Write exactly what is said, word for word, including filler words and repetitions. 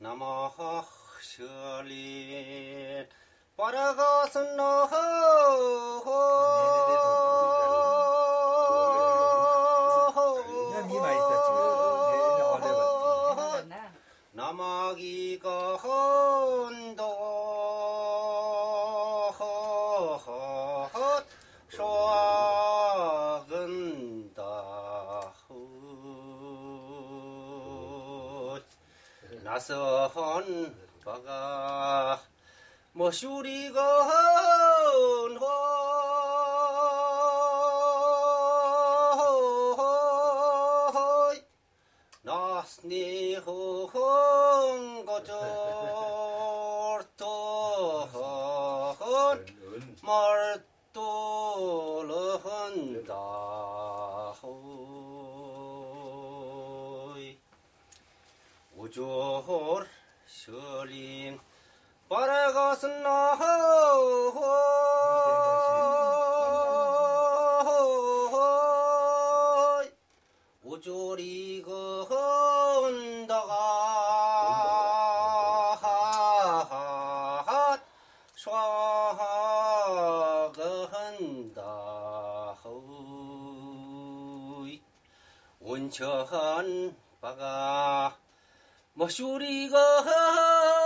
남아 셜린 빠라가슨 너허 남아기가 헌도 쏴근다 나선 바가 머슈리가 헌화 나스니 헌거절도헌 말도르헌다 우조홀 셜린 빠라가슨 나허 우조리가 헌다가 쏴가헌다 온천 바가 머슈리가